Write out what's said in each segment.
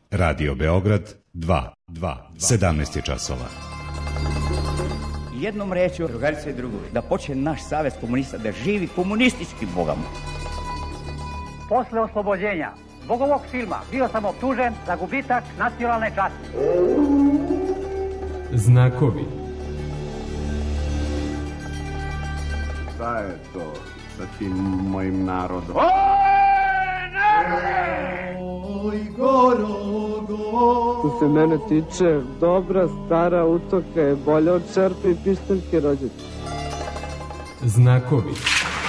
Radio Beograd 2. 17 je časova. Jednom rečju, drugarice i drugovi, da počne naš savez komunista da živi komunistički bogama. Posle oslobođenja zbog ovog filma bio sam optužen za gubitak nacionalne časti. Znakovi. Šta je to sa tim mojim narodom? Oj, Gorogo! Što se mene tiče, dobra stara utoka je bolja od čerpe i pištaljke rođete. Znakovi.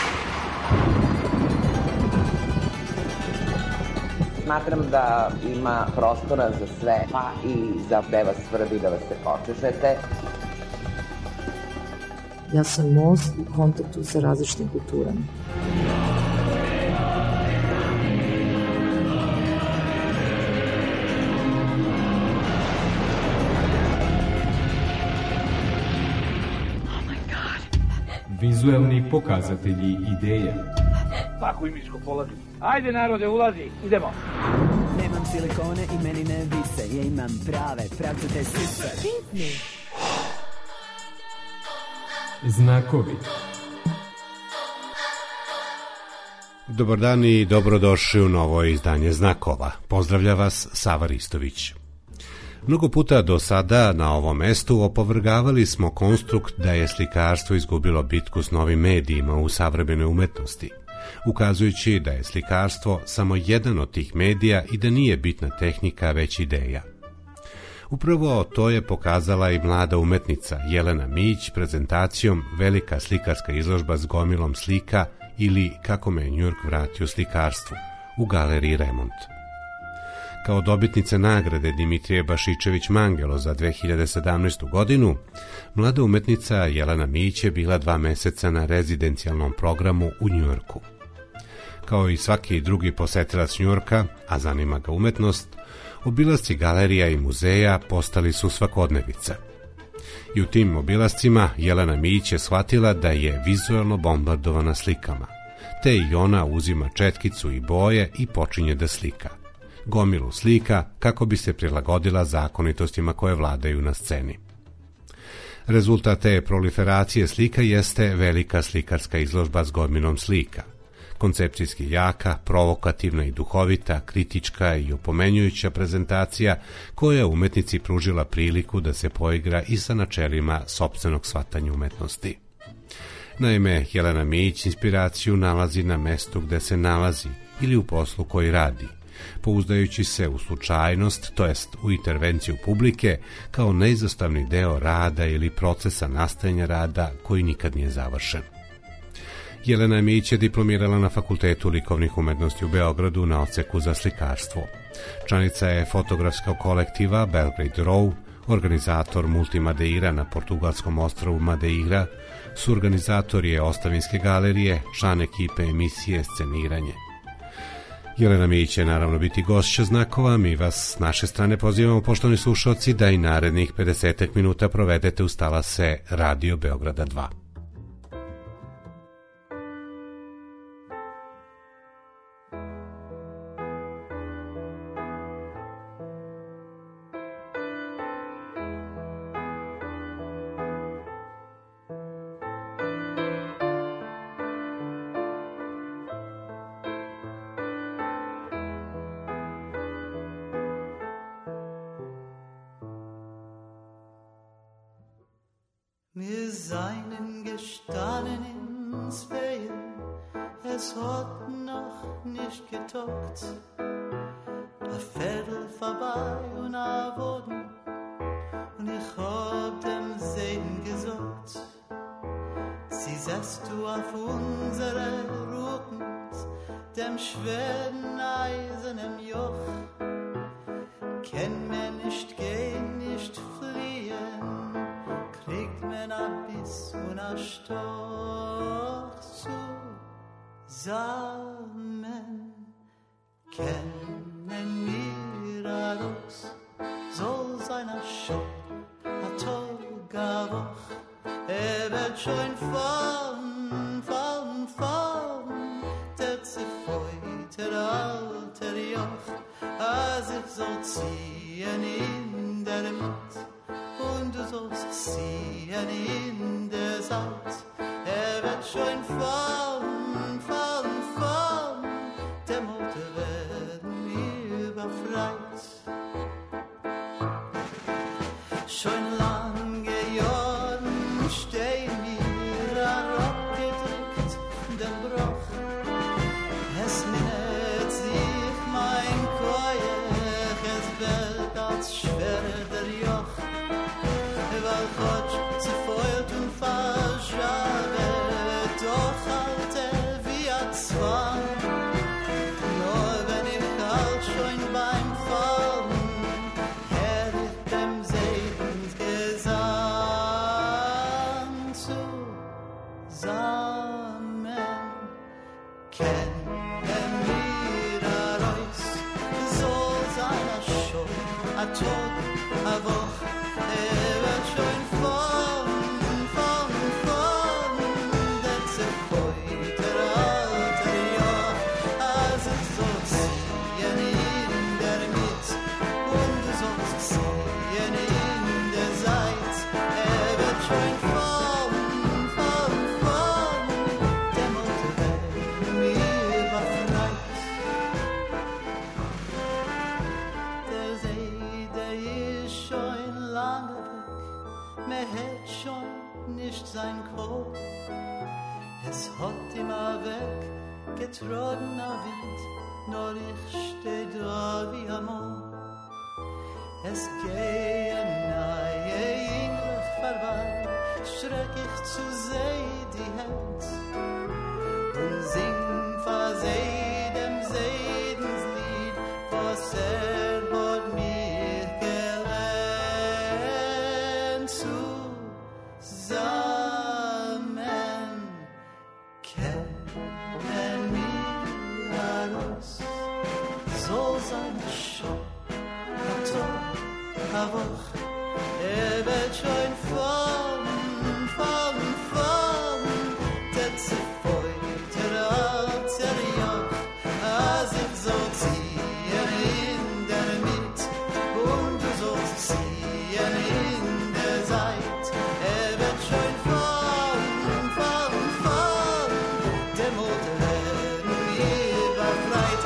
Smatram da ima prostora za sve, pa i za da vas svrbi, da vas se počešete. Ja sam most u kontaktu sa različitim kulturama. Vizuelni pokazatelji ideje. Paku i miško položim. Ajde narode, ulazi, idemo. Nemam silikone i meni ne vise, ja imam prave, pravcate sise. Pitni. Znakovi. Dobar dan i dobrodošli u novo izdanje Znakova. Pozdravlja vas Sava Ristović. Mnogo puta do sada na ovom mestu opovrgavali smo konstrukt da je slikarstvo izgubilo bitku s novim medijima u savremenoj umetnosti, ukazujući da je slikarstvo samo jedan od tih medija i da nije bitna tehnika, već ideja. Upravo to je pokazala i mlada umetnica Jelena Mić prezentacijom Velika slikarska izložba s gomilom slika ili Kako me Njujork vratio slikarstvu u galeriji Remont. Kao dobitnica nagrade Dimitrije Bašičević-Mangelo za 2017. godinu, mlada umetnica Jelena Mić je bila 2 meseca na rezidencijalnom programu u Njujorku. Kao i svaki drugi posetilac Njujorka, a zanima ga umetnost, obilasci galerija i muzeja postali su svakodnevica. I u tim obilascima Jelena Mić je shvatila da je vizuelno bombardovana slikama, te i ona uzima četkicu i boje i počinje da slika. Gomilu slika kako bi se prilagodila zakonitostima koje vladaju na sceni. Rezultat te proliferacije slika jeste Velika slikarska izložba s gomilom slika. Koncepcijski jaka, provokativna i duhovita, kritička i opomenjujuća prezentacija koja je umetnici pružila priliku da se poigra i sa načelima sopstvenog shvatanja umetnosti. Naime, Jelena Mić inspiraciju nalazi na mestu gde se nalazi ili u poslu koji radi, pouzdajući se u slučajnost, to jest u intervenciju publike, kao neizostavni deo rada ili procesa nastajanja rada koji nikad nije završen. Jelena Mić je diplomirala na Fakultetu likovnih umetnosti u Beogradu na odseku za slikarstvo. Članica je fotografskog kolektiva Belgrade Row, organizator Multimadeira na portugalskom ostrvu Madeira, suorganizator je Ostavinske galerije, član ekipe emisije Sceniranje. Jelena Mić će naravno biti gošća Znakova, mi vas s naše strane pozivamo, poštovani slušalci, da i narednih 50 minuta provedete uz talase Radio Beograda 2. Wir seien gestanden ins Ferien, es hat noch nicht getockt. A Viertel vorbei und a Woden, und ich hab dem Segen gesagt, sie setzt du auf unsere Ruten, dem schweren eisernen Joch. Kenn mir nicht gehen, nicht fliehen, kriegt mir a Biss und a Stoch zusammen. Kennen wir a Ross, soll sein a Schock, a Togawoch. Wird schon fallen, fallen, fallen, der zerfeute, der alte Joch, als ich so ziehen in der Mitte und du sollst ziehen in der Seite. Wird schon fallen, fallen, fallen, der Motor werden wir befreit. Schon lange Jahren stehen wir abgedrückt, den Bruch. Es minnet sich mein Koyach, es wird als schwerer der Joch. Weil Gott zerfeuert und verschabe, doch halt wie ein Zwang. Nur wenn ich halt schon beim Fallen, hätt ich dem Segensgesang zusammen. Kennen wir Reus, so sein er schon, a Tod, a Woch, wird schon fallen, fallen, fallen, der zerfeut der alte Jahr, als ich soll ziehen in der Mitte und du sollst ziehen in der Seite, wird schon fallen, fallen, fallen, der Motor werden mir befreit. Der See, der ist schon lange weg, mir hätt schon nicht sein Kopf. Es hat immer weg getragen a Wind, nur ich steh da wie am Moor. Es gehen neue Engel vorbei, schreck ich zu seh die Hand und sing vor dem Sedenslied, was hat mir gelernt zusammen. Kennen wir alles, so sein schon, a Tag, a Woch, wird schon fallen, fallen, fallen, der zerfeut der alte Joch, als ich so ziehen in der Mitte und du sollst ziehen in der Seite, wird schon fallen, fallen, fallen, der Motor werden wir befreit.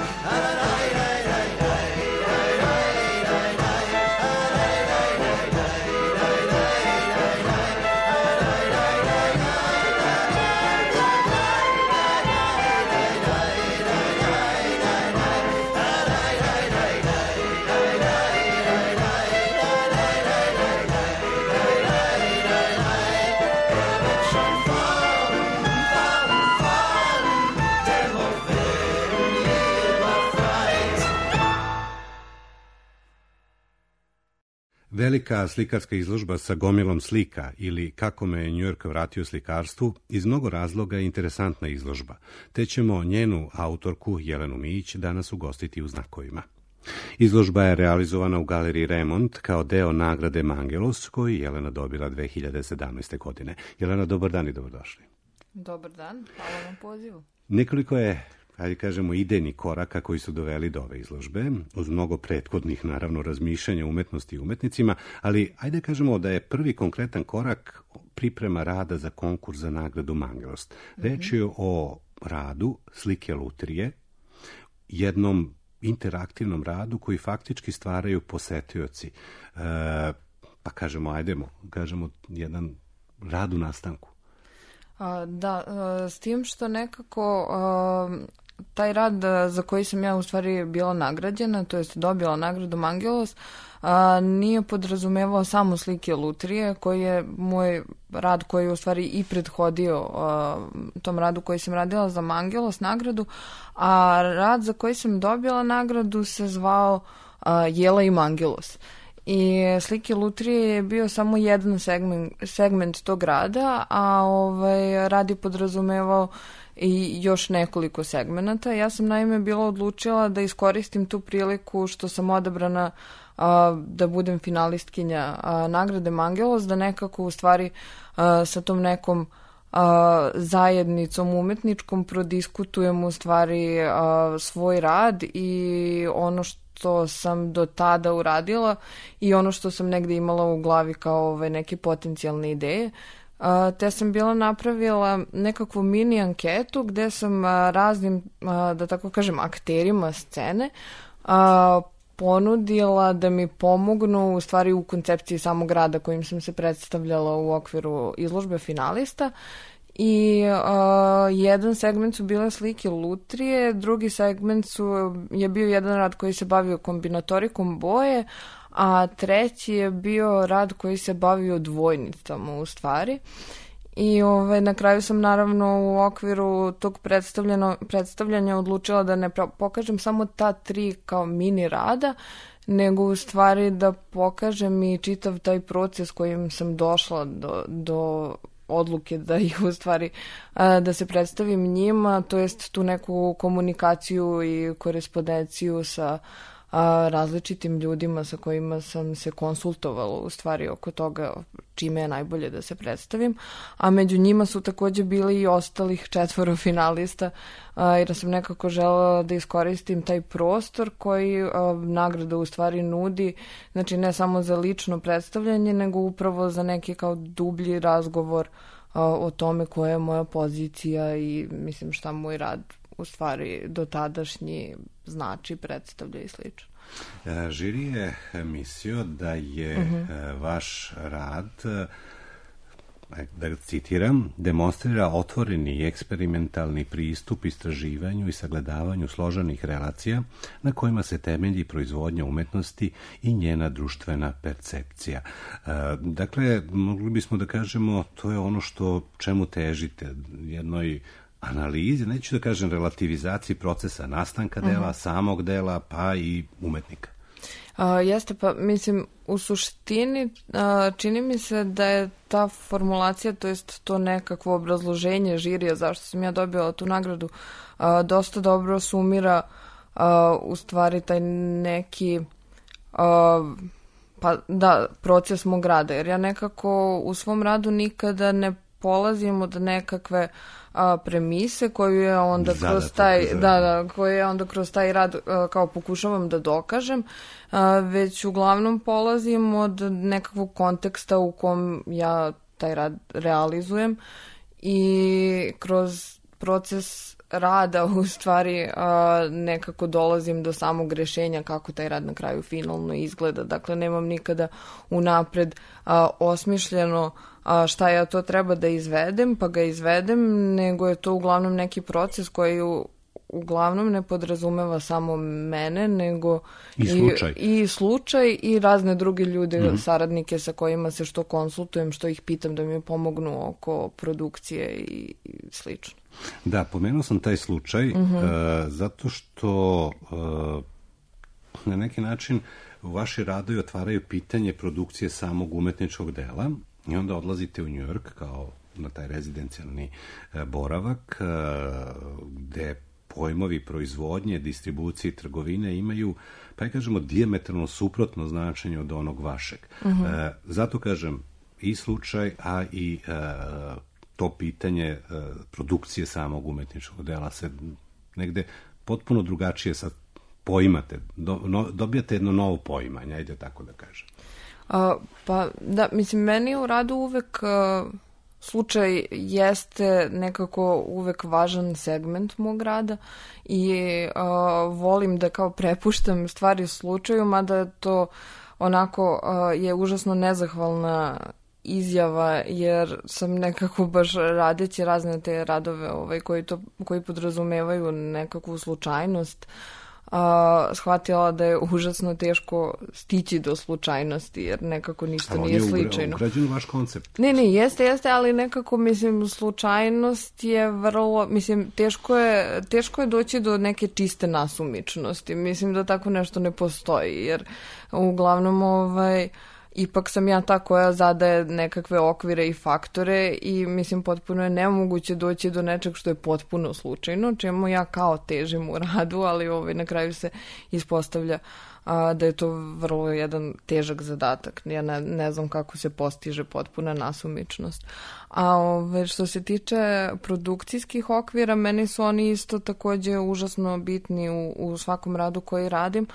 Velika slikarska izložba sa gomilom slika ili Kako me je New York vratio slikarstvu iz mnogo razloga je interesantna izložba, te ćemo njenu autorku Jelenu Mijić danas ugostiti u Znakovima. Izložba je realizovana u galeriji Remont kao deo nagrade Mangelos koju je Jelena dobila 2017. godine. Jelena, dobar dan i dobrodošli. Dobar dan, hvala vam pozivu. Nekoliko je, ajde kažemo, idejnih koraka koji su doveli do ove izložbe, uz mnogo prethodnih, naravno, razmišljanja umetnosti i umetnicima, ali ajde kažemo da je prvi konkretan korak priprema rada za konkurs za nagradu Mangelos. Reč je o radu slike lutrije, jednom interaktivnom radu koji faktički stvaraju posetioci. Pa kažemo jedan rad u nastanku. Da, s tim što nekako taj rad za koji sam ja u stvari bila nagrađena, to jest dobila nagradu Mangelos, nije podrazumevao samo slike lutrije, koji je moj rad koji je u stvari i prethodio tom radu koji sam radila za Mangelos nagradu, a rad za koji sam dobila nagradu se zvao Jela i Mangelos. I slike lutrije je bio samo jedan segment tog rada, a rad je podrazumevao i još nekoliko segmenata. Ja sam naime bila odlučila da iskoristim tu priliku što sam odabrana da budem finalistkinja nagrade Mangelos, da nekako u stvari sa tom nekom zajednicom umetničkom prodiskutujem u stvari svoj rad i ono što sam do tada uradila i ono što sam negde imala u glavi kao neke potencijalne ideje. Te sam bila napravila nekakvu mini anketu gde sam raznim, da tako kažem, akterima scene ponudila da mi pomognu u stvari u koncepciji samog rada kojim sam se predstavljala u okviru izložbe finalista. I jedan segment su bile slike lutrije, drugi segment je bio jedan rad koji se bavio kombinatorikom boje, a treći je bio rad koji se bavio dvojnicama u stvari. I na kraju sam naravno u okviru tog predstavljanja odlučila da ne pokažem samo ta 3 kao mini rada, nego u stvari da pokažem i čitav taj proces kojim sam došla do odluke da ih u stvari da se predstavim njima, to jest tu neku komunikaciju i korespondenciju sa različitim ljudima sa kojima sam se konsultovala u stvari oko toga čime je najbolje da se predstavim, a među njima su takođe bili i ostalih 4 finalista, jer sam nekako želela da iskoristim taj prostor koji nagrada u stvari nudi, znači ne samo za lično predstavljanje, nego upravo za neki kao dublji razgovor o tome koja je moja pozicija i mislim šta moj rad u stvari dotadašnji znači, predstavlja i slično. Žiri je mislio da je vaš rad, da ga citiram, demonstrira otvoreni i eksperimentalni pristup istraživanju i sagledavanju složenih relacija na kojima se temelji proizvodnja umetnosti i njena društvena percepcija. Dakle, mogli bismo da kažemo, to je ono čemu težite, jednoj analizi, neću da kažem relativizaciji procesa nastanka dela, samog dela, pa i umetnika. Jeste, pa mislim, u suštini čini mi se da je ta formulacija, to jest to nekakvo obrazloženje žirija zašto sam ja dobila tu nagradu, dosta dobro sumira u stvari taj neki proces mog rada, jer ja nekako u svom radu nikada ne polazim od nekakve premise koju je onda kroz taj rad kao pokušavam da dokažem, već uglavnom polazim od nekakvog konteksta u kom ja taj rad realizujem i kroz proces rada u stvari nekako dolazim do samog rešenja kako taj rad na kraju finalno izgleda. Dakle, nemam nikada unapred osmišljeno šta ja to treba da izvedem, pa ga izvedem, nego je to uglavnom neki proces koji uglavnom ne podrazumeva samo mene, nego i slučaj i razne druge ljude, saradnike sa kojima se što konsultujem, što ih pitam da mi pomognu oko produkcije i slično. Da, pomenuo sam taj slučaj zato što na neki način vaši radovi otvaraju pitanje produkcije samog umetničkog dela i onda odlazite u New York kao na taj rezidencijalni boravak gde pojmovi proizvodnje, distribucije i trgovine imaju, pa kažemo, dijametralno suprotno značenje od onog vašeg. Zato kažem i slučaj, a i to pitanje produkcije samog umetničkog dela se negde potpuno drugačije sad poimate. Dobijate jedno novo poimanje, ajde tako da kažem. Pa da, mislim, meni u radu uvek slučaj jeste nekako uvek važan segment mog rada i volim da kao prepuštam stvari slučaju, mada to onako je užasno nezahvalna izjava, jer sam nekako baš radeći razne te radove koji podrazumevaju nekakvu slučajnost, shvatila da je užasno teško stići do slučajnosti, jer nekako ništa nije sličajno. Ali on je ugrađen vaš koncept. Ne, jeste, ali nekako, mislim, slučajnost je vrlo, mislim, teško je doći do neke čiste nasumičnosti. Mislim da tako nešto ne postoji, jer uglavnom ipak sam ja ta koja zadaje nekakve okvire i faktore i mislim potpuno je nemoguće doći do nečeg što je potpuno slučajno, čemu ja kao težim u radu, ali na kraju se ispostavlja da je to vrlo jedan težak zadatak. Ja ne znam kako se postiže potpuna nasumičnost. A što se tiče produkcijskih okvira, meni su oni isto takođe užasno bitni u svakom radu koji radim,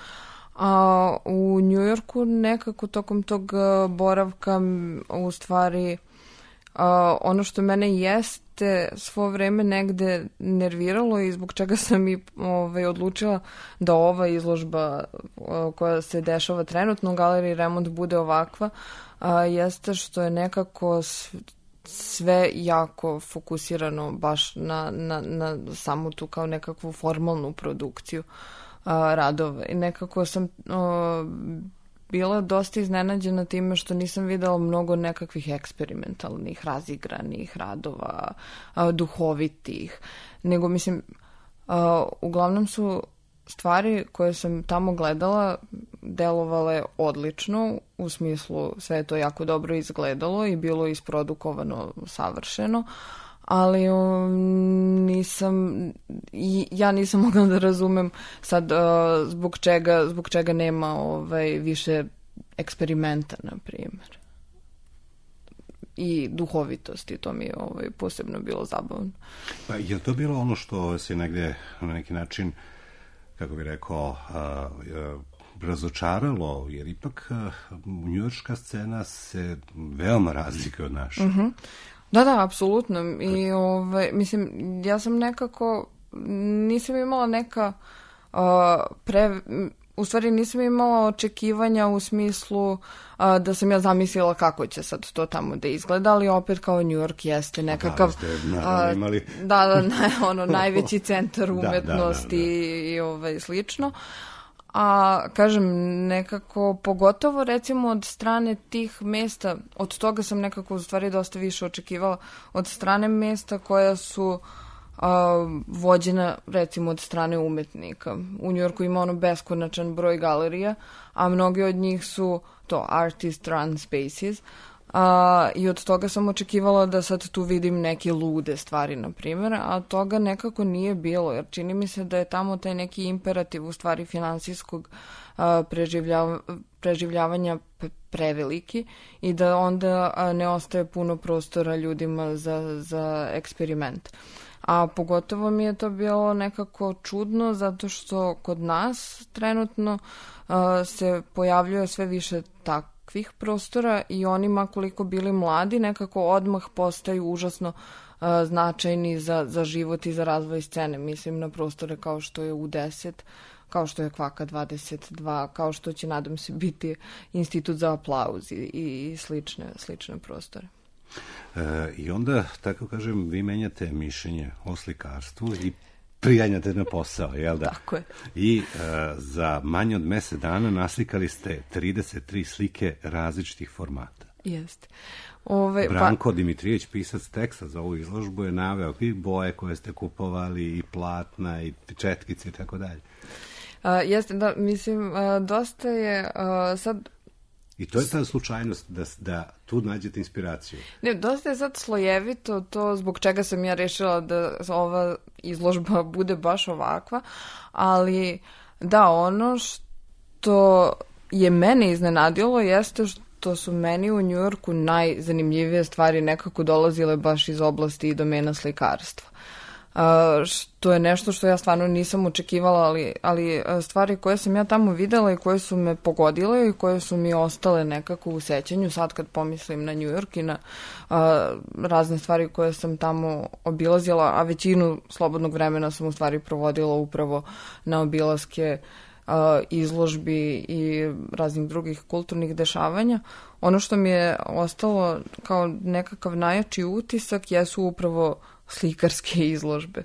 A u Njujorku nekako tokom tog boravka u stvari ono što mene jeste svo vreme negde nerviralo i zbog čega sam i odlučila da ova izložba koja se dešava trenutno u Galeriji Remont bude ovakva, jeste što je nekako sve jako fokusirano baš na samu tu kao nekakvu formalnu produkciju radova. I nekako sam bila dosta iznenađena time što nisam videla mnogo nekakvih eksperimentalnih, razigranih radova, duhovitih, nego mislim, uglavnom su stvari koje sam tamo gledala delovale odlično, u smislu sve je to jako dobro izgledalo i bilo isprodukovano savršeno, ali ja nisam mogla da razumem sad zbog čega nema više eksperimenta, na primjer. I duhovitosti, to mi je posebno bilo zabavno. Pa je to bilo ono što se negde na neki način, kako bih rekao, razočaralo, jer ipak njujorška scena se veoma razlikuje od naše. Mm-hmm. Da, apsolutno. I mislim, ja sam nekako, nisam imala neka u stvari nisam imala očekivanja u smislu da sam ja zamislila kako će sad to tamo da izgleda, ali opet kao New York jeste nekakav najveći centar umetnosti i slično. A kažem, nekako, pogotovo recimo od strane tih mesta, od toga sam nekako u stvari dosta više očekivala, od strane mesta koja su vođena recimo od strane umetnika. U Njujorku ima beskonačan broj galerija, a mnogi od njih su to artist run spaces, i od toga sam očekivala da sad tu vidim neke lude stvari, na primjer, a toga nekako nije bilo, jer čini mi se da je tamo taj neki imperativ u stvari finansijskog preživljavanja preveliki i da onda ne ostaje puno prostora ljudima za eksperiment. A pogotovo mi je to bilo nekako čudno zato što kod nas trenutno se pojavljuje sve više takvih prostora i onima koliko bili mladi nekako odmah postaju užasno značajni za život i za razvoj scene. Mislim na prostore kao što je U10, kao što je Kvaka 22, kao što će, nadam se, biti Institut za aplauz i slične prostore. I onda, tako kažem, vi menjate mišljenje o slikarstvu i prijanjate na posao, jel da? Tako je. I za manje od mesec dana naslikali ste 33 slike različitih formata. Jeste. Branko Dimitrijević, pisac teksta za ovu izložbu, je naveo i boje koje ste kupovali, i platna, i četkice i tako dalje. Jeste, da, mislim, dosta je sad... I to je ta slučajnost da tu nađete inspiraciju. Ne, dosta je sad slojevito to zbog čega sam ja rešila da ova izložba bude baš ovakva, ali da, ono što je mene iznenadilo jeste što su meni u Njujorku najzanimljivije stvari nekako dolazile baš iz oblasti i domena slikarstva. Što je nešto što ja stvarno nisam očekivala, ali stvari koje sam ja tamo videla i koje su me pogodile i koje su mi ostale nekako u sećanju sad kad pomislim na New York i na razne stvari koje sam tamo obilazila, a većinu slobodnog vremena sam u stvari provodila upravo na obilaske izložbi i raznih drugih kulturnih dešavanja. Ono što mi je ostalo kao nekakav najjači utisak jesu upravo slikarske izložbe.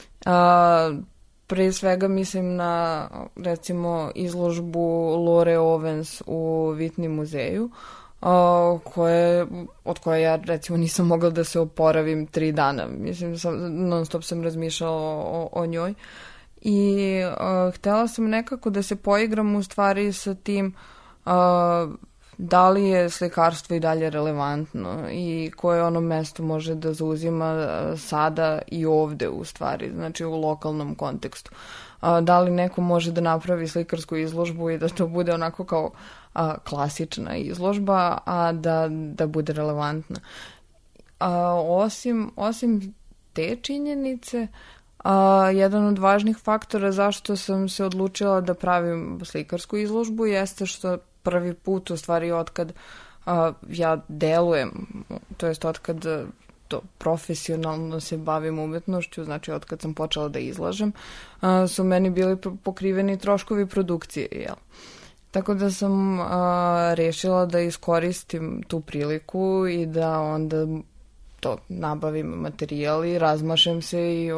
Pre svega mislim na, recimo, izložbu Lore Owens u Whitney muzeju, od koje ja, recimo, nisam mogla da se oporavim 3 dana. Mislim, non stop sam razmišljala o njoj. I htela sam nekako da se poigram u stvari sa tim da li je slikarstvo i dalje relevantno i koje ono mesto može da zauzima sada i ovde u stvari, znači u lokalnom kontekstu. Da li neko može da napravi slikarsku izložbu i da to bude onako kao klasična izložba, a da bude relevantna. Osim te činjenice, Jedan od važnih faktora zašto sam se odlučila da pravim slikarsku izložbu jeste što prvi put, u stvari, otkad ja delujem, to jest otkad profesionalno se bavim umetnošću, znači otkad sam počela da izlažem, su meni bili pokriveni troškovi produkcije, jel? Tako da sam rešila da iskoristim tu priliku i da onda to nabavim materijal i razmašem se i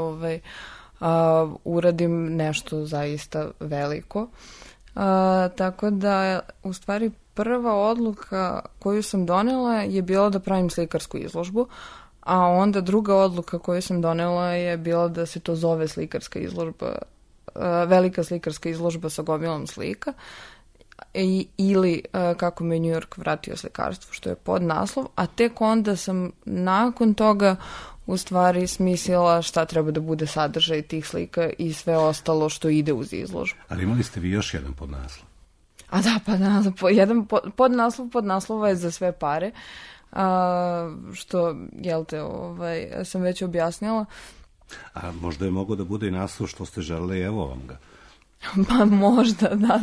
uradim nešto zaista veliko. Tako da, u stvari, prva odluka koju sam donela je bila da pravim slikarsku izložbu, a onda druga odluka koju sam donela je bila da se to zove slikarska izložba, velika slikarska izložba sa gomilom slika, ili kako me New York vratio slikarstvo, što je podnaslov, a tek onda sam nakon toga u stvari smislila šta treba da bude sadržaj tih slika i sve ostalo što ide uz izložbu. Ali imali ste vi još jedan podnaslov? A da, pa jedan podnaslova je za sve pare, što, jel te, sam već objasnila. A možda je mogo da bude i naslov što ste želeli, evo vam ga. Pa možda, da.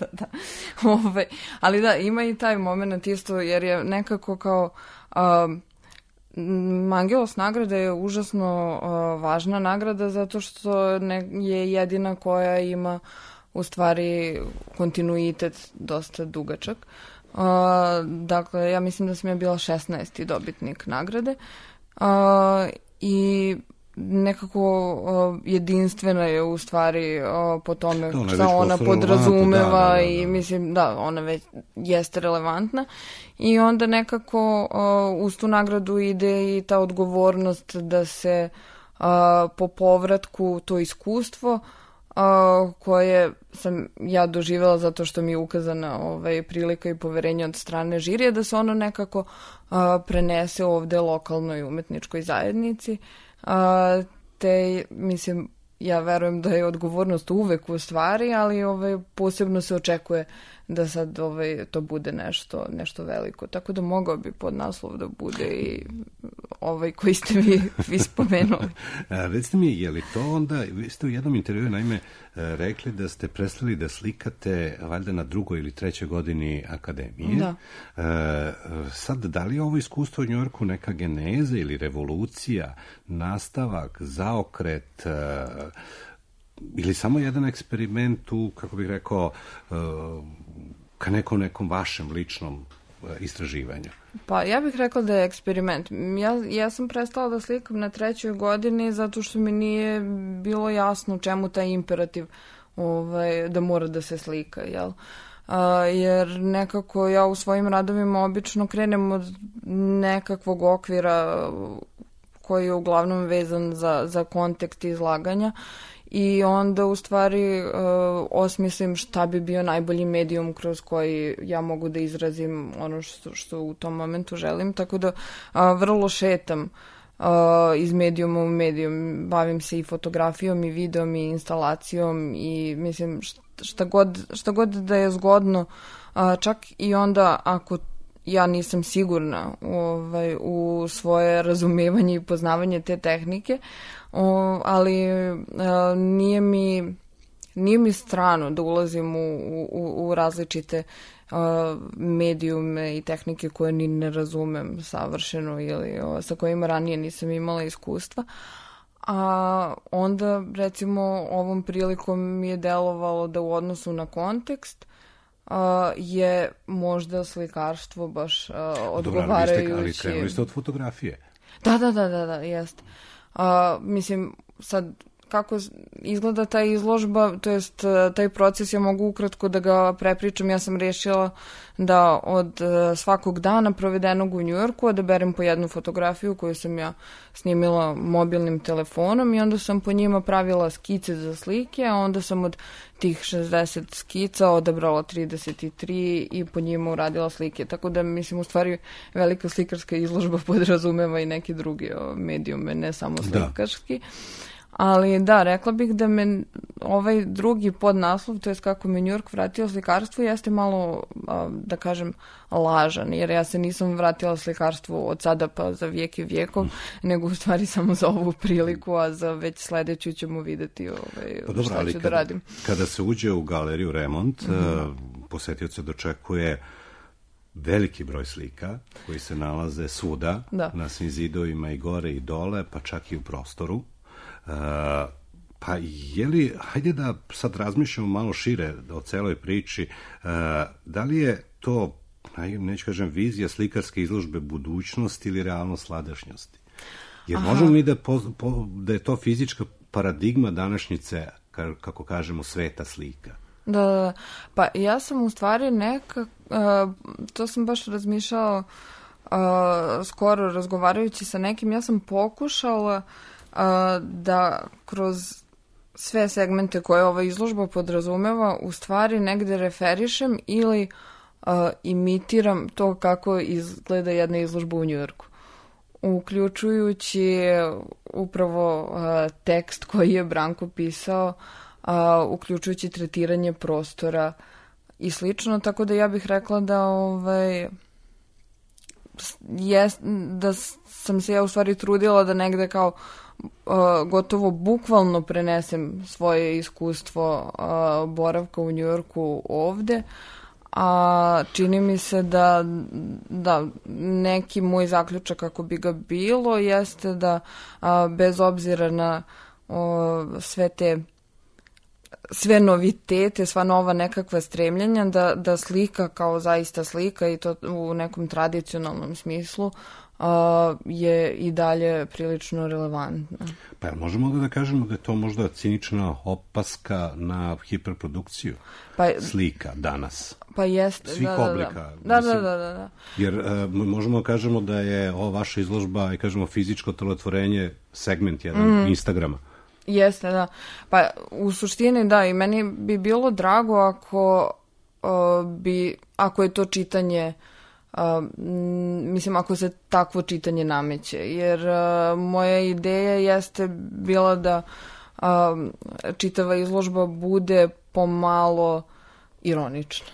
Ali da, ima i taj moment isto, jer je nekako kao Mangelos nagrada je užasno važna nagrada zato što je jedina koja ima u stvari kontinuitet dosta dugačak. Dakle, ja mislim da sam ja bila 16. dobitnik nagrade i nekako jedinstvena je u stvari po tome šta ona podrazumeva i mislim da ona već jeste relevantna i onda nekako uz tu nagradu ide i ta odgovornost da se po povratku to iskustvo koje sam ja doživjela zato što mi je ukazana prilika i poverenje od strane žirija da se ono nekako prenese ovde lokalnoj umetničkoj zajednici. Te, mislim, ja verujem da je odgovornost uvek u stvari, ali posebno se očekuje da sad to bude nešto veliko. Tako da mogao bi podnaslov da bude i koji ste vi spomenuli. Recite mi, je li to onda, vi ste u jednom intervjuu naime rekli da ste prestali da slikate valjda na 2. ili 3. godini akademije. Da. Sad, da li je ovo iskustvo u Njujorku neka geneza ili revolucija, nastavak, zaokret, ili samo jedan eksperiment u, kako bih rekao, ka nekom vašem ličnom istraživanju? Pa ja bih rekla da je eksperiment. Ja sam prestala da slikam na 3. godini zato što mi nije bilo jasno čemu taj imperativ da mora da se slika, jel? Jer nekako ja u svojim radovima obično krenem od nekakvog okvira koji je uglavnom vezan za kontekst izlaganja i onda u stvari osmislim šta bi bio najbolji medijum kroz koji ja mogu da izrazim ono što u tom momentu želim, tako da vrlo šetam iz medijuma u medijum, bavim se i fotografijom i videom i instalacijom i mislim šta god da je zgodno, čak i onda ako ja nisam sigurna u svoje razumevanje i poznavanje te tehnike, ali nije mi strano da ulazim u različite medijume i tehnike koje ni ne razumem savršeno ili sa kojima ranije nisam imala iskustva. A onda, recimo, ovom prilikom mi je delovalo da u odnosu na kontekst je možda slikarstvo baš odgovarajući. Dobro, ali krenuli ste od fotografije. Da, jeste. Mislim, sad, kako izgleda ta izložba, to jest taj proces, ja mogu ukratko da ga prepričam. Ja sam rešila da od svakog dana provedenog u Njujorku odaberem po jednu fotografiju koju sam ja snimila mobilnim telefonom i onda sam po njima pravila skice za slike, a onda sam od tih 60 skica odabrala 33 i po njima uradila slike. Tako da, mislim, u stvari velika slikarska izložba podrazumeva i neki drugi medijume, ne samo slikarski. Ali da, rekla bih da me ovaj drugi podnaslov, to je kako me New York vratio slikarstvu, jeste malo, da kažem, lažan, jer ja se nisam vratila slikarstvu od sada pa za vijek i vijekov, nego u stvari samo za ovu priliku, a za već sledeću ćemo videti šta ću da radim. Kada se uđe u galeriju Remont, posetioce dočekuje veliki broj slika koji se nalaze svuda, na svim zidovima i gore i dole, pa čak i u prostoru. Pa je li, hajde da sad razmišljamo malo šire o celoj priči, da li je to, neću kažem, vizija slikarske izložbe budućnosti ili realnost sadašnjosti? Jer možemo mi da je to fizička paradigma današnjice, kako kažemo, sveta slika? Da, pa ja sam u stvari to sam baš razmišljala skoro razgovarajući sa nekim, ja sam pokušala da kroz sve segmente koje ova izložba podrazumeva u stvari negde referišem ili imitiram to kako izgleda jedna izložba u Njujorku. Uključujući upravo tekst koji je Branko pisao, uključujući tretiranje prostora i slično, tako da ja bih rekla da sam se ja u stvari trudila da negde kao gotovo bukvalno prenesem svoje iskustvo boravka u Njujorku ovde, a čini mi se da neki moj zaključak kako bi ga bilo jeste da bez obzira na sve novitete, sva nova nekakva stremljenja, da slika kao zaista slika i to u nekom tradicionalnom smislu je i dalje prilično relevantna. Pa možemo da kažemo da je to možda cinična opaska na hiperprodukciju slika danas? Pa jeste, svih oblika. Da. Jer možemo da kažemo da je ova vaša izložba, i kažemo, fizičko telotvorenje segment jedan Instagrama. Jeste, da. Pa u suštini da, i meni bi bilo drago ako je to čitanje, mislim, ako se takvo čitanje nameće, jer moja ideja jeste bila da čitava izložba bude pomalo ironična.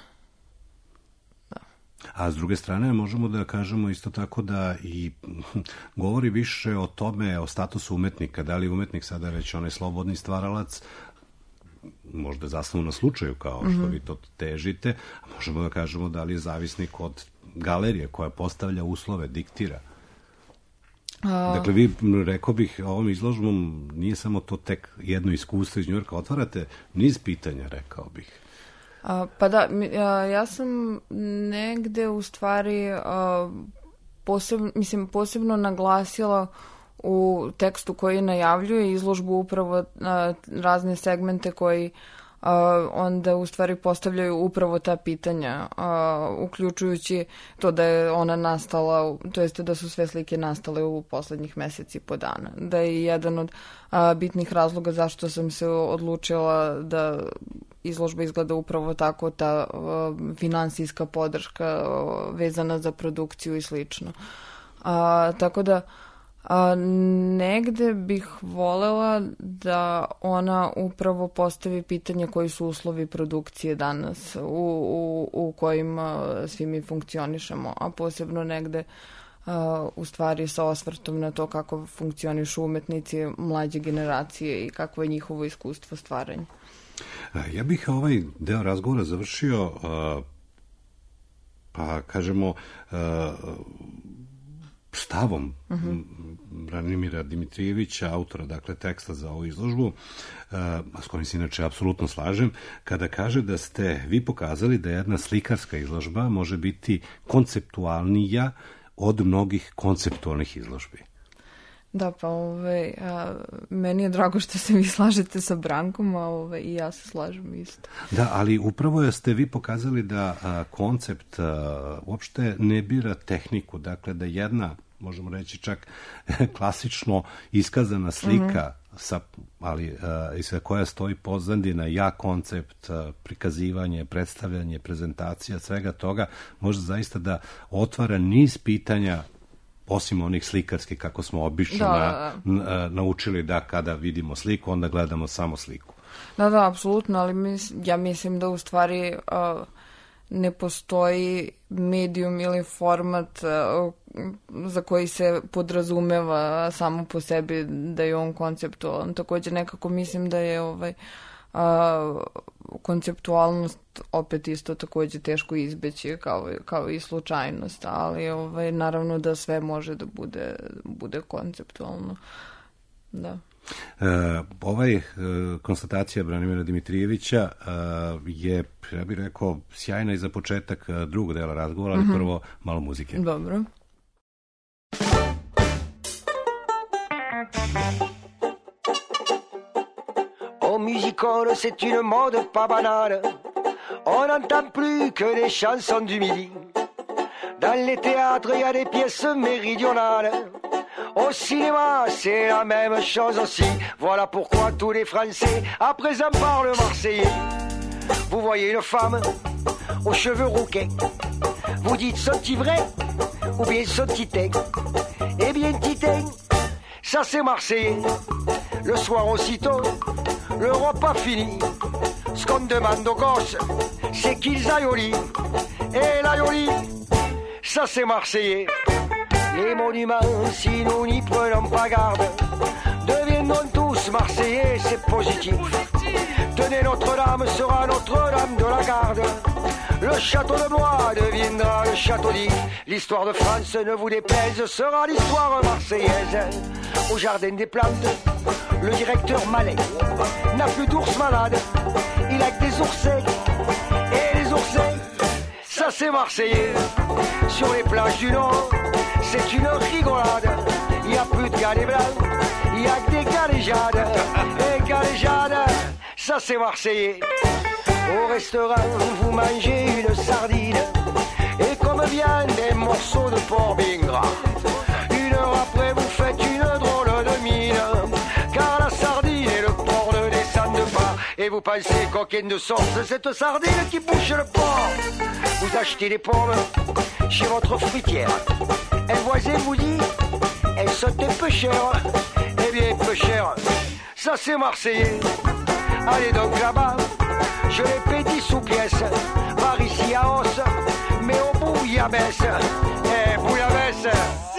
A s druge strane možemo da kažemo isto tako da i govori više o tome, o statusu umetnika, da li je umetnik sada već onaj slobodni stvaralac, možda zasnovan na slučaju kao što vi to težite, a možemo da kažemo da li je zavisnik od galerije koja postavlja uslove, diktira. Dakle, vi, rekao bih, ovom izložbom nije samo to tek jedno iskustvo iz Njujorka, otvarate niz pitanja, rekao bih. Pa da, ja sam negde u stvari posebno naglasila u tekstu koji najavljuje izložbu upravo razne segmente koji onda u stvari postavljaju upravo ta pitanja, uključujući to da je ona nastala, to jeste da su sve slike nastale u poslednjih meseci i po dana. Da je jedan od bitnih razloga zašto sam se odlučila da izložba izgleda upravo tako, ta finansijska podrška vezana za produkciju i slično. Tako da negde bih volela da ona upravo postavi pitanje koji su uslovi produkcije danas u kojima svi mi funkcionišemo, a posebno negde u stvari sa osvrtom na to kako funkcionišu umetnici mlađe generacije i kakvo je njihovo iskustvo stvaranja. Ja bih ovaj deo razgovora završio, pa kažemo, stavom Branimira Dimitrijevića, autora, dakle, teksta za ovu izložbu, s kojim se inače apsolutno slažem, kada kaže da ste vi pokazali da jedna slikarska izložba može biti konceptualnija od mnogih konceptualnih izložbi. Da, pa meni je drago što se vi slažete sa Brankom, a i ja se slažem isto. Da, ali upravo ste vi pokazali da koncept uopšte ne bira tehniku, dakle da jedna, možemo reći čak klasično iskazana slika, sa koja stoji pozadina, koncept, prikazivanje, predstavljanje, prezentacija, svega toga, može zaista da otvara niz pitanja osim onih slikarskih kako smo obično naučili da kada vidimo sliku, onda gledamo samo sliku. Da, apsolutno, ali ja mislim da u stvari ne postoji medijum ili format za koji se podrazumeva samo po sebi da je on konceptualan. Također nekako mislim da je konceptualnost opet isto također teško izbeći kao i slučajnost, ali naravno da sve može da bude konceptualno. Da. Konstatacija Branimira Dimitrijevića je, ja bih rekao, sjajna i za početak drugog dela razgovora, ali prvo malo muzike. Dobro. Oh, musicole, c'est une mode pas banale. On n'entend plus que des chansons du midi. Dans les théâtres, il y a des pièces méridionales. Au cinéma, c'est la même chose aussi. Voilà pourquoi tous les Français à présent parlent marseillais. Vous voyez une femme aux cheveux rouquets. Vous dites sont-ils vrais ou bien sont-ils teints? Eh bien, titain, ça c'est marseillais. Le soir aussitôt, le repas fini. Ce qu'on demande aux gosses, c'est qu'ils aillent au lit. Et l'aille au lit, ça c'est marseillais. Les monuments, si nous n'y prenons pas garde, deviendront tous marseillais, c'est positif. Tenez, Notre-Dame sera Notre-Dame de la Garde. Le château de Blois deviendra le château d'If. L'histoire de France, ne vous déplaise, sera l'histoire marseillaise. Au jardin des plantes, le directeur Mallet n'a plus d'ours malades. Il a que des oursins. Et les oursins, ça c'est marseillais. Sur les plages du Nord, c'est une rigolade. Il n'y a plus de galets blancs, il n'y a que des galéjades. Et galéjades, ça c'est marseillais. Au restaurant, vous mangez une sardine. Et comme viande, des morceaux de porc bien gras. Une heure après, vous faites une drôle de mine. Car la sardine et le porc ne descendent pas. Et vous pensez coquine de sauce, cette sardine qui bouche le porc. Vous achetez des pommes chez votre fruitière. Un voisin vous dit, elles sont un peu chères. Eh bien, peu chères, ça c'est marseillais. Allez donc là-bas, je les paie 10 sous pièce. Par ici à os, mais au bouillabaisse. Eh, bouillabaisse.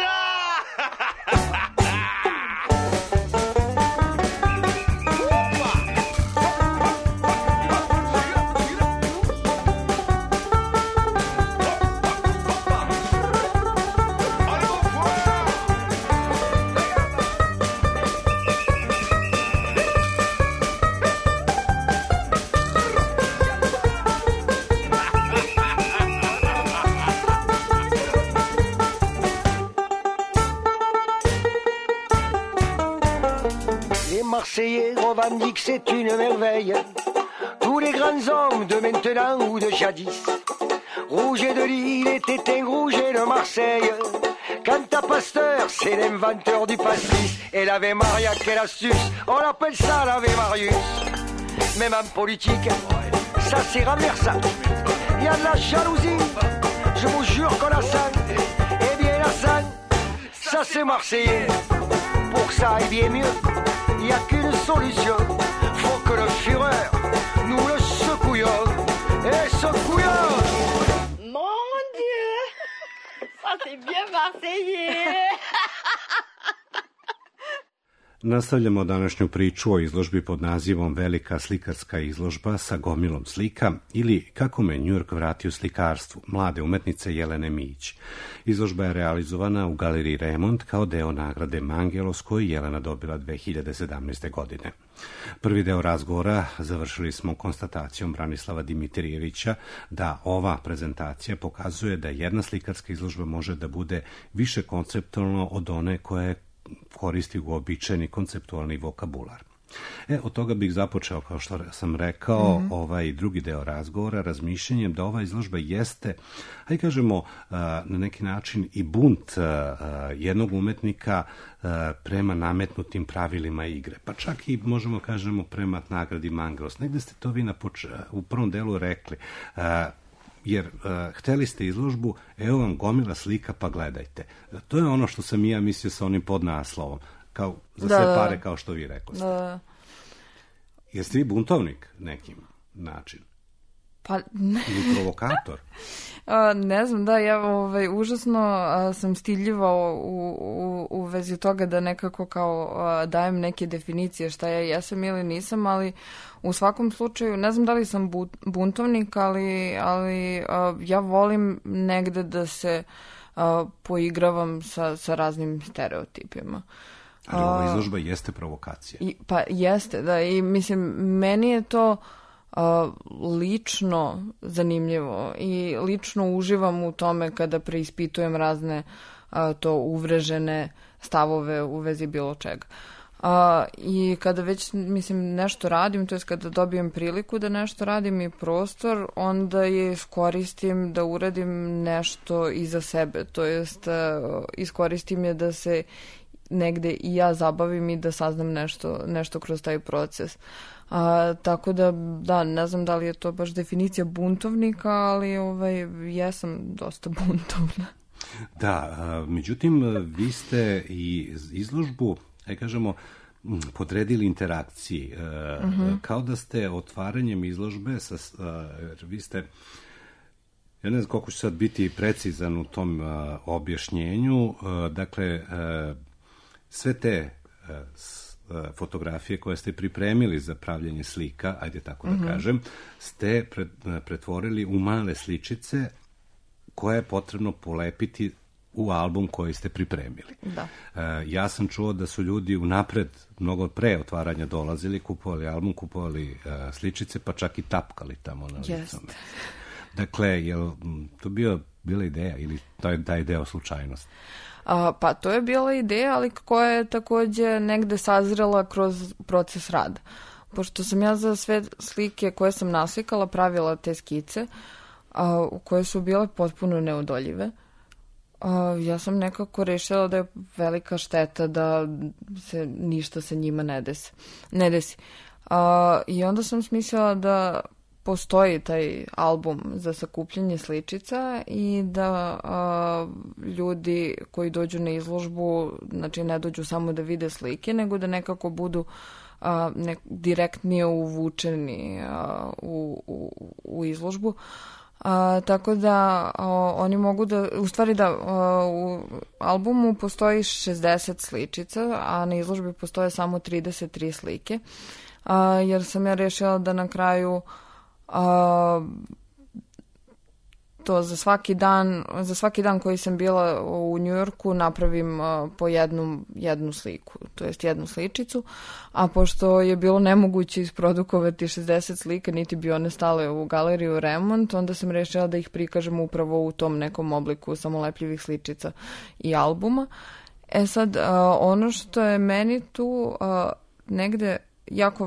Marseillais revendiquent c'est une merveille. Tous les grands hommes de maintenant ou de jadis. Rouget de Lille était un Rouget de Marseille. Quant à Pasteur, c'est l'inventeur du pastis. Et l'Ave Maria, quelle astuce, on appelle ça l'Ave Marius. Même en politique, ça c'est renversant. Il y a de la jalousie, je vous jure qu'on la sent. Eh bien la sent, ça c'est Marseillais. Pour que ça aille bien mieux, il n'y a qu'une solution. Faut que le Führer nous le secouillons. Et secouillons. Mon Dieu, ça c'est bien marseillais. Nastavljamo današnju priču o izložbi pod nazivom Velika slikarska izložba sa gomilom slika ili Kako me New York vratio slikarstvu, mlade umetnice Jelene Mijić. Izložba je realizovana u galeriji Remont kao deo nagrade Mangelos koju je Jelena dobila 2017. godine. Prvi deo razgovora završili smo konstatacijom Branislava Dimitrijevića da ova prezentacija pokazuje da jedna slikarska izložba može da bude više konceptualno od one koje koristi uobičajeni konceptualni vokabular. Od toga bih započeo, kao što sam rekao, ovaj drugi deo razgovora razmišljanjem da ova izložba jeste, hajde kažemo, na neki način i bunt jednog umetnika prema nametnutim pravilima igre. Pa čak i, možemo kažemo, prema nagradi Mangelos. Negde ste to vi u prvom delu rekli. jer hteli ste izložbu, evo vam gomila slika, pa gledajte. To je ono što sam i ja mislio sa onim podnaslovom, kao za sve pare, kao što vi rekoste. Jeste vi buntovnik nekim način? Pa ne. Ili provokator? Ne znam, da, ja užasno sam stidljiva u vezi toga da nekako kao dajem neke definicije šta ja jesam ili nisam, ali u svakom slučaju, ne znam da li sam buntovnik, ali ja volim negde da se poigravam sa raznim stereotipima. Ali ova izložba jeste provokacija. Pa jeste, da, i mislim, meni je to lično zanimljivo i lično uživam u tome kada preispitujem razne to uvrežene stavove u vezi bilo čega. I kada već, mislim, nešto radim, to je kada dobijem priliku da nešto radim i prostor, onda je iskoristim da uradim nešto i za sebe, to jest iskoristim je da se negde i ja zabavim i da saznam nešto kroz taj proces. Tako da, ne znam da li je to baš definicija buntovnika, ali jesam dosta buntovna. Da, međutim, vi ste i izložbu, kažemo, podredili interakciji. Kao da ste otvaranjem izložbe, vi ste, ja ne znam koliko ću sad biti precizan u tom objašnjenju, dakle, sve te fotografije koje ste pripremili za pravljenje slika, ajde tako da kažem, ste pretvorili u male sličice koje je potrebno polepiti u album koji ste pripremili. Da. Ja sam čuo da su ljudi unapred, mnogo pre otvaranja dolazili, kupovali album, kupovali sličice, pa čak i tapkali tamo na licom. Dakle, je li to bila ideja ili taj deo slučajnosti? Pa to je bila ideja, ali koja je takođe negde sazrela kroz proces rada. Pošto sam ja za sve slike koje sam naslikala pravila te skice, koje su bile potpuno neodoljive, ja sam nekako rešila da je velika šteta da se ništa sa njima ne desi. I onda sam smislila da postoji taj album za sakupljanje sličica i da ljudi koji dođu na izložbu, znači ne dođu samo da vide slike, nego da nekako budu direktnije uvučeni u izložbu. Tako da oni mogu da, u stvari da u albumu postoji 60 sličica, a na izložbi postoje samo 33 slike, jer sam ja rešila da na kraju to za svaki dan koji sam bila u Njujorku napravim po jednu sliku, to jest jednu sličicu, a pošto je bilo nemoguće isprodukovati 60 slika, niti bi one stale u galeriju remont, onda sam rešila da ih prikažem upravo u tom nekom obliku samolepljivih sličica i albuma. Sad, ono što je meni tu negde jako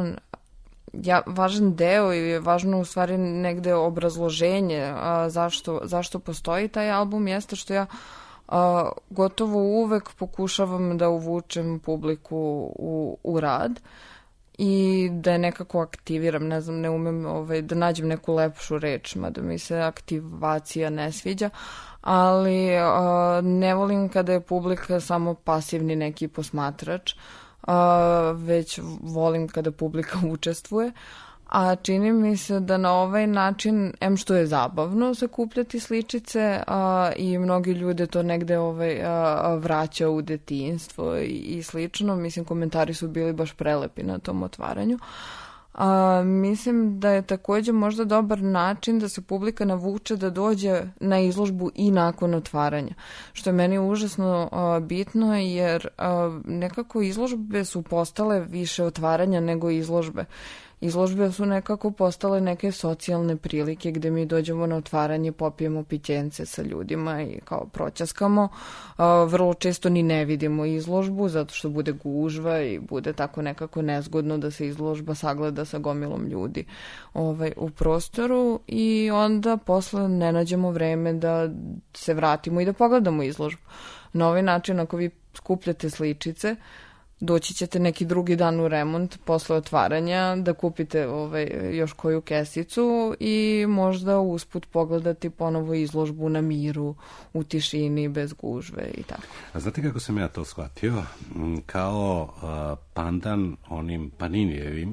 važan deo i je važno u stvari negde obrazloženje zašto postoji taj album jeste što ja gotovo uvek pokušavam da uvučem publiku u rad i da je nekako aktiviram, ne znam, ne umem da nađem neku lepšu reč, mada mi se aktivacija ne sviđa, ali ne volim kada je publika samo pasivni neki posmatrač, već volim kada publika učestvuje, a čini mi se da na ovaj način, što je zabavno sakupljati sličice i mnogi ljude to negde vraća u detinjstvo i slično, mislim komentari su bili baš prelepi na tom otvaranju. Mislim da je takođe možda dobar način da se publika navuče da dođe na izložbu i nakon otvaranja, što je meni užasno bitno, jer nekako izložbe su postale više otvaranja nego izložbe. Izložbe su nekako postale neke socijalne prilike gde mi dođemo na otvaranje, popijemo pićence sa ljudima i kao proćaskamo. Vrlo često ni ne vidimo izložbu zato što bude gužva i bude tako nekako nezgodno da se izložba sagleda sa gomilom ljudi u prostoru i onda posle ne nađemo vreme da se vratimo i da pogledamo izložbu. Na ovaj način ako vi skupljate sličice, doći ćete neki drugi dan u remont posle otvaranja da kupite još koju kesicu i možda usput pogledati ponovo izložbu na miru, u tišini, bez gužve i tako. A znate kako sam ja to shvatio? Kao pandan onim Paninijevim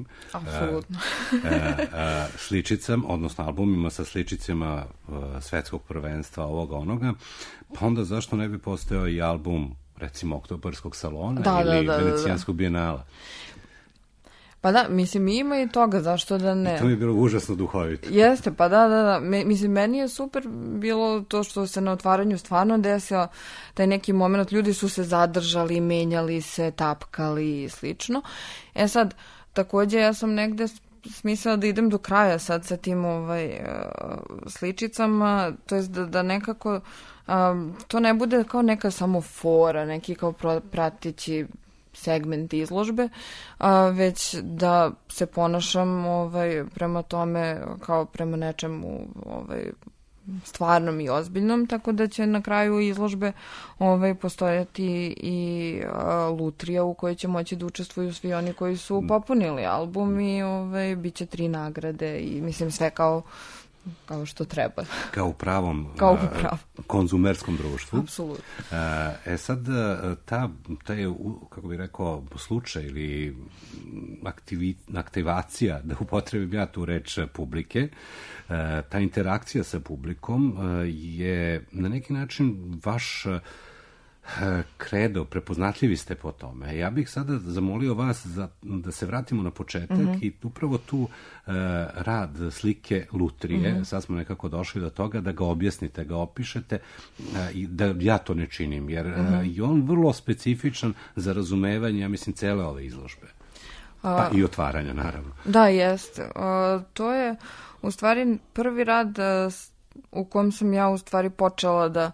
sličicama, odnosno albumima sa sličicama svetskog prvenstva ovoga onoga, pa onda zašto ne bi postojao i album recimo Oktobarskog salona ili Venecijanskog bijenala. Pa da, mislim, ima i toga, zašto da ne. I to mi je bilo užasno duhovito. Jeste, pa da. Mislim, meni je super bilo to što se na otvaranju stvarno desio taj neki moment, ljudi su se zadržali, menjali se, tapkali i slično. Sad, takođe, ja sam negde smislila da idem do kraja sad sa tim sličicama, to jest da nekako to ne bude kao neka samo fora, neki kao prateći segment izložbe, već da se ponašam prema tome kao prema nečemu stvarnom i ozbiljnom, tako da će na kraju izložbe postojati i lutrija u kojoj će moći da učestvuju svi oni koji su popunili album i bit će 3 nagrade i mislim sve kao što treba. Kao u pravom konzumerskom društvu. Apsolutno. Sad, taj, kako bih rekao, slučaj ili aktivacija, da upotrebim ja tu reč, publike, ta interakcija sa publikom je na neki način vaš kredo, prepoznatljivi ste po tome. Ja bih sada zamolio vas da se vratimo na početak i upravo tu rad slike lutrije, sad smo nekako došli do toga da ga objasnite, ga opišete i da ja to ne činim, jer je on vrlo specifičan za razumevanje, ja mislim, cele ove izložbe. Pa i otvaranja, naravno. Da, jeste. To je u stvari prvi rad u kojem sam ja u stvari počela da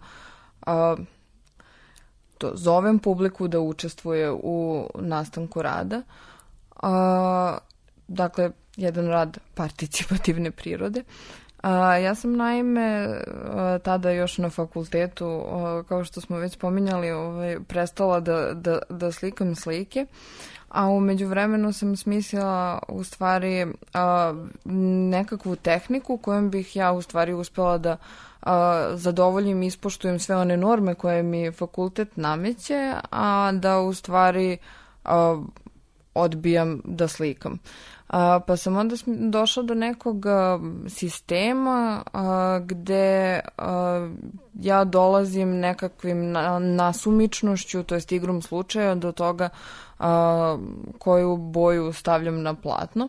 zovem publiku da učestvuje u nastanku rada. Dakle, jedan rad participativne prirode. Ja sam naime tada još na fakultetu, kao što smo već spominjali, prestala da slikam slike, a u međuvremenu sam smislila u stvari nekakvu tehniku kojom bih ja u stvari uspela da zadovoljim i ispoštujem sve one norme koje mi fakultet nameće, a da u stvari odbijam da slikam. Pa sam onda došla do nekog sistema gde ja dolazim nekakvim nasumičnošću, to jest igrom slučaja, do toga koju boju stavljam na platno.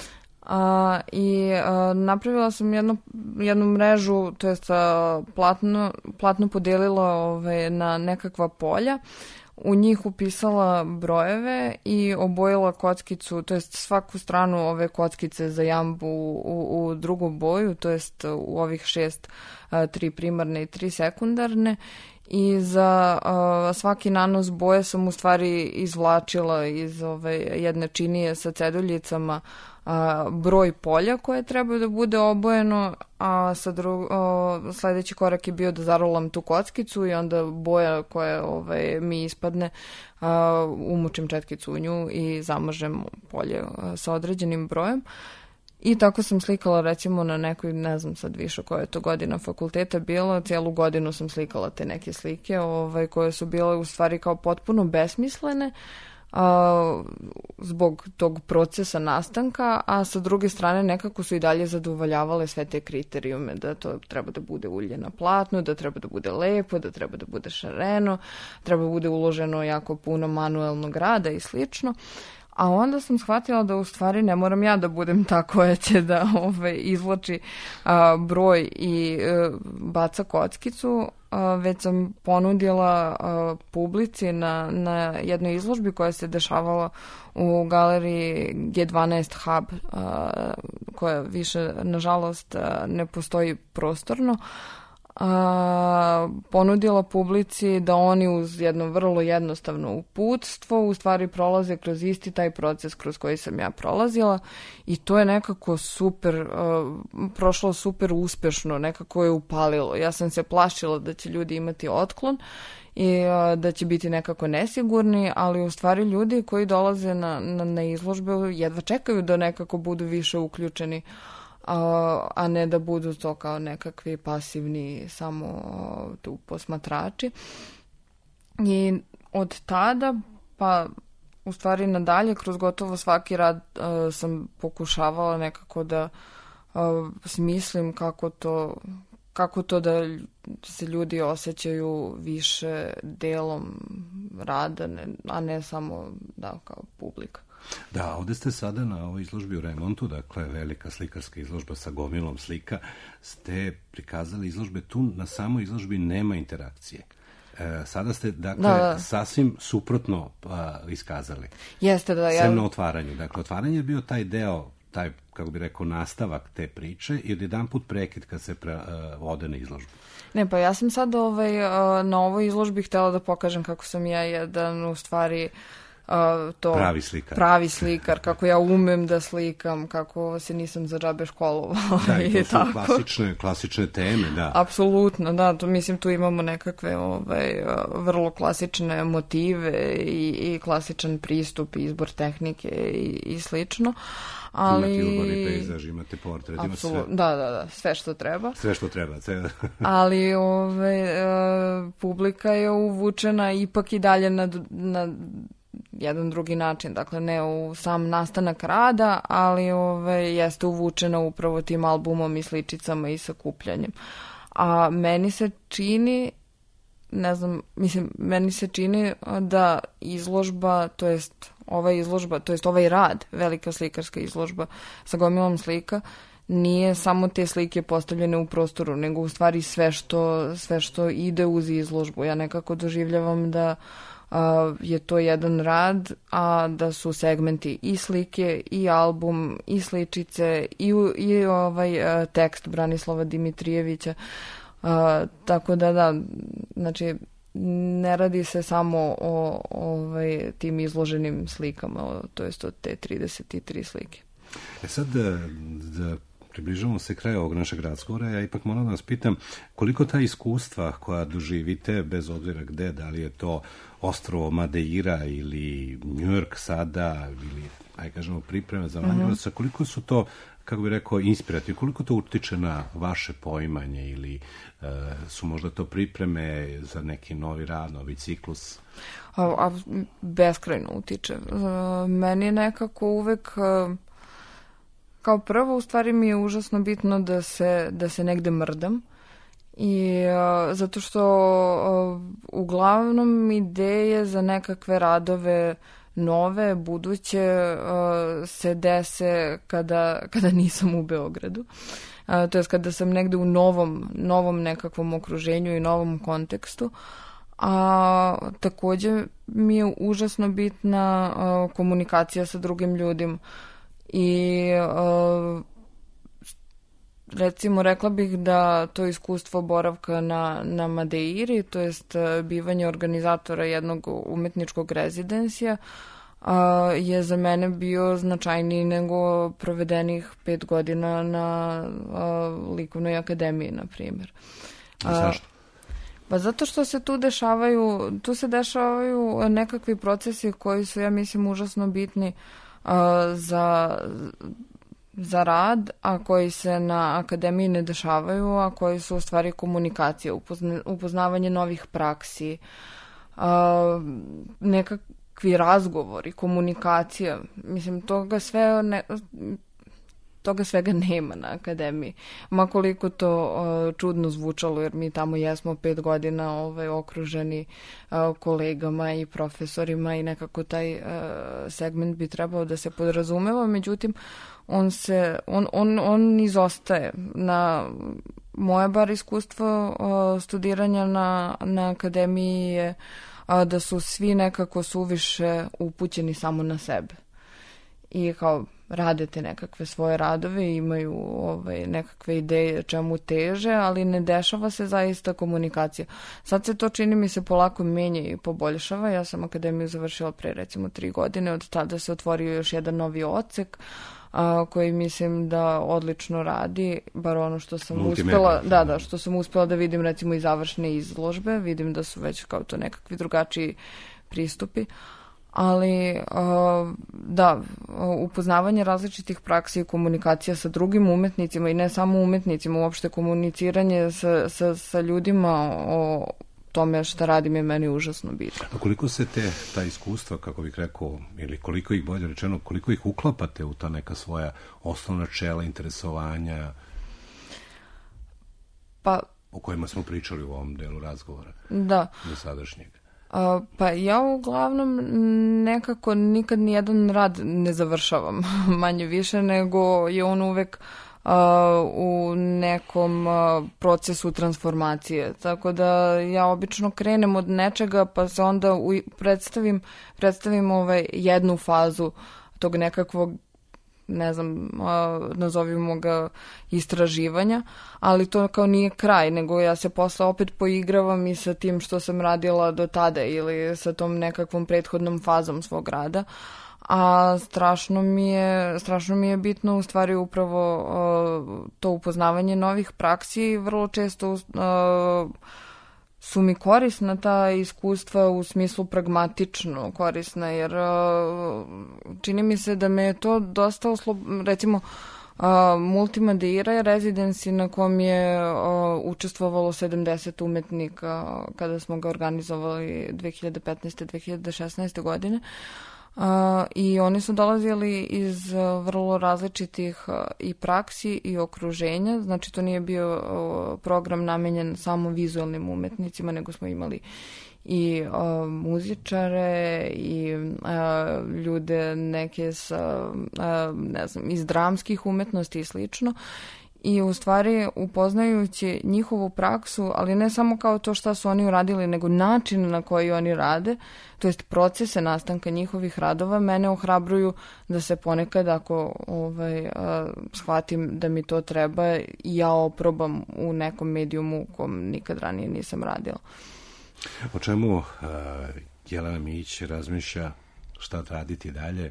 I napravila sam jednu mrežu, to jest platno podelila na nekakva polja, u njih upisala brojeve i obojila kockicu, to jest svaku stranu ove kockice za jambu u drugu boju, to jest u ovih 6, 3 primarne i 3 sekundarne, i za svaki nanos boje sam u stvari izvlačila iz jedne činije sa ceduljicama broj polja koje treba da bude obojeno, a sledeći korak je bio da zarolam tu kockicu i onda boja koja mi ispadne umučim četkicu u nju i zamažem polje sa određenim brojem. I tako sam slikala recimo na nekoj, ne znam sad više koja je to godina fakulteta bila, cijelu godinu sam slikala te neke slike koje su bile u stvari kao potpuno besmislene zbog tog procesa nastanka, a sa druge strane nekako su i dalje zadovoljavale sve te kriterijume, da to treba da bude ulje na platnu, da treba da bude lepo, da treba da bude šareno, treba da bude uloženo jako puno manuelnog rada i slično. A onda sam shvatila da u stvari ne moram ja da budem ta koja će da izvlači broj i baca kockicu, već sam ponudila publici na jednoj izložbi koja se dešavala u galeriji G12 Hub, koja više, nažalost, ne postoji prostorno, ponudila publici da oni uz jedno vrlo jednostavno uputstvo u stvari prolaze kroz isti taj proces kroz koji sam ja prolazila i to je nekako super, prošlo super uspešno, nekako je upalilo. Ja sam se plašila da će ljudi imati otklon i da će biti nekako nesigurni, ali u stvari ljudi koji dolaze na izložbe jedva čekaju da nekako budu više uključeni, a ne da budu to kao nekakvi pasivni samo tu posmatrači. I od tada pa u stvari nadalje kroz gotovo svaki rad sam pokušavala nekako da smislim kako to da se ljudi osjećaju više delom rada, a ne samo kao publika. Da, ovde ste sada na ovoj izložbi u remontu, dakle velika slikarska izložba sa gomilom slika, ste prikazali izložbe, tu na samoj izložbi nema interakcije. Sada ste, dakle, sasvim suprotno iskazali. Jeste, da. Sem na otvaranju. Dakle, otvaranje je bio taj deo, taj, kako bi rekao, nastavak te priče i odjedanput prekid kad se ode na izložbu. Ne, pa ja sam sad na ovoj izložbi htjela da pokažem kako sam ja jedan, u stvari, pravi slikar, kako ja umem da slikam, kako se nisam za džabe školovala. Da, i to su klasične teme, da. Apsolutno, da, mislim tu imamo nekakve vrlo klasične motive i klasičan pristup, izbor tehnike i slično. Ali... Imate urbani pejzaž, imate portret, imate sve. Da, sve što treba. Sve što treba. Ali publika je uvučena ipak i dalje na jedan drugi način, dakle ne u sam nastanak rada, ali jeste uvučena upravo tim albumom i sličicama i sakupljanjem. A meni se čini, meni se čini da izložba, to jest ovaj rad, velika slikarska izložba sa gomilom slika, nije samo te slike postavljene u prostoru, nego u stvari sve što ide uz izložbu. Ja nekako doživljavam da je to jedan rad, a da su segmenti i slike, i album, i sličice, i tekst Branislava Dimitrijevića. Tako da, znači, ne radi se samo o tim izloženim slikama, to jest od te 33 slike. Sad, da približavamo se kraju ovog našeg razgovora, ja ipak moram da vas pitam koliko ta iskustva koja doživite, bez obzira gde, da li je to ostrvo Madeira ili New York sada, ili, ajde kažemo, pripreme za Manguelasa, koliko su to, kako bih rekao, inspirativni, koliko to utiče na vaše poimanje ili su možda to pripreme za neki novi rad, novi ciklus? Beskrajno utiče. Meni nekako uvek... Kao prvo, u stvari mi je užasno bitno da se negde mrdam, i zato što uglavnom ideje za nekakve radove nove, buduće, se dese kada nisam u Beogradu. To je kada sam negde u novom nekakvom okruženju i novom kontekstu. A takođe mi je užasno bitna komunikacija sa drugim ljudima. I recimo rekla bih da to iskustvo boravka na Madeiri, to jest bivanje organizatora jednog umetničkog rezidensija, je za mene bio značajniji nego provedenih 5 godina na Likovnoj akademiji, na primjer. Zašto? Pa zato što se tu dešavaju nekakvi procesi koji su, ja mislim, užasno bitni za rad, a koji se na akademiji ne dešavaju, a koji su u stvari komunikacija, upoznavanje novih praksi, nekakvi razgovori, komunikacija. Mislim, toga svega nema na akademiji. Ma koliko to čudno zvučalo, jer mi tamo jesmo 5 godina okruženi kolegama i profesorima i nekako taj segment bi trebao da se podrazumeva, međutim on izostaje. Na moje bar iskustvo studiranja na akademiji je da su svi nekako suviše upućeni samo na sebe. I kao rade te nekakve svoje radove, imaju nekakve ideje čemu teže, ali ne dešava se zaista komunikacija. Sad se to, čini mi se, polako menja i poboljšava. Ja sam akademiju završila pre recimo 3 godine, od tada se otvorio još jedan novi odsek koji mislim da odlično radi, bar ono što sam uspela, što sam uspela da vidim recimo i završne izložbe, vidim da su već kao to nekakvi drugačiji pristupi. Ali upoznavanje različitih praksi i komunikacija sa drugim umetnicima i ne samo umetnicima, uopšte komuniciranje sa ljudima o tome šta radim je meni užasno bitno. A koliko se ta iskustva, kako bih rekao, ili koliko ih, bolje rečeno, koliko ih uklapate u ta neka svoja osnovna načela interesovanja o kojima smo pričali u ovom delu razgovora do sadašnjeg? Pa ja uglavnom nekako nikad nijedan rad ne završavam, manje više, nego je on uvek u nekom procesu transformacije. Tako da ja obično krenem od nečega pa se onda predstavim jednu fazu tog nekakvog, ne znam, nazovimo ga istraživanja, ali to kao nije kraj, nego ja se posle opet poigravam i sa tim što sam radila do tada ili sa tom nekakvom prethodnom fazom svog rada. A strašno mi je bitno u stvari upravo to upoznavanje novih praksi. Vrlo često su mi korisna ta iskustva u smislu pragmatično korisna, jer čini mi se da me je to dosta recimo Multima Deira je rezidenci na kom je učestvovalo 70 umetnika kada smo ga organizovali 2015. 2016. godine. I oni su dolazili iz vrlo različitih i praksi i okruženja, znači to nije bio program namenjen samo vizualnim umetnicima, nego smo imali i muzičare i ljude neke sa, ne znam, iz dramskih umetnosti i slično. I u stvari upoznajući njihovu praksu, ali ne samo kao to šta su oni uradili, nego način na koji oni rade, to jest procese nastanka njihovih radova, mene ohrabruju da se ponekad, ako shvatim da mi to treba, ja oprobam u nekom medijumu u kom nikad ranije nisam radila. O čemu Jelena Mijić razmišlja, šta raditi dalje?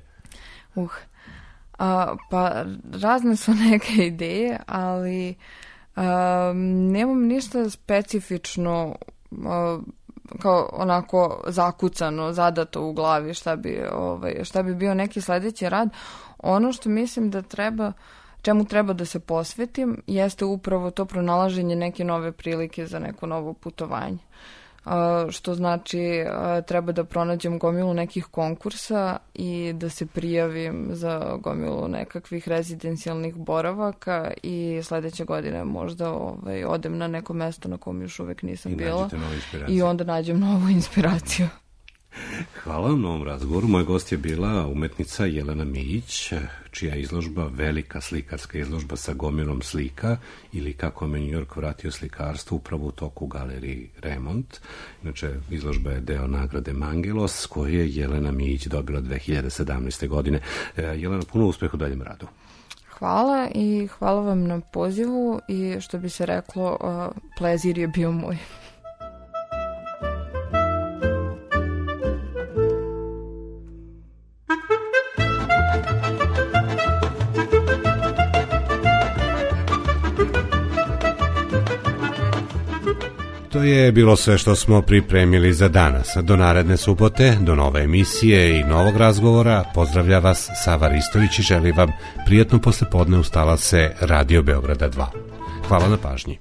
Pa razne su neke ideje, ali nemam ništa specifično kao onako zakucano, zadato u glavi šta bi bio neki sledeći rad. Ono što mislim da čemu treba da se posvetim jeste upravo to pronalaženje neke nove prilike za neko novo putovanje. Što znači treba da pronađem gomilu nekih konkursa i da se prijavim za gomilu nekakvih rezidencijalnih boravaka i sledeće godine možda odem na neko mesto na kom još uvek nisam bila i onda nađem novu inspiraciju. Hvala vam na ovom razgovoru. Moja gost je bila umetnica Jelena Mijić, čija izložba, velika slikarska izložba sa gomilom slika, ili kako me New York vratio slikarstvo, upravo u toku u galeriji Remont. Inače, izložba je deo nagrade Mangelos, koju je Jelena Mijić dobila 2017. godine. Jelena, puno uspeha u daljem radu. Hvala i hvala vam na pozivu i što bi se reklo, plezir je bio moj. To je bilo sve što smo pripremili za danas. Do naredne subote, do nove emisije i novog razgovora, pozdravlja vas Sava Ristović i želi vam prijatno poslepodne uz talase Radio Beograda 2. Hvala na pažnji.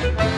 Thank you.